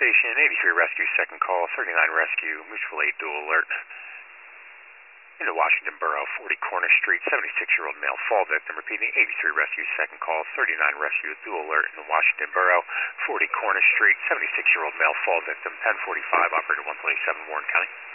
Station, 83 Rescue, second call, 39 Rescue, mutual aid dual alert. Into Washington Borough, 40 Corner Street, 76-year-old male fall victim. Repeating, 83 Rescue, second call, 39 Rescue, dual alert. In Washington Borough, 40 Corner Street, 76-year-old male fall victim, 1045, operator 127, Warren County.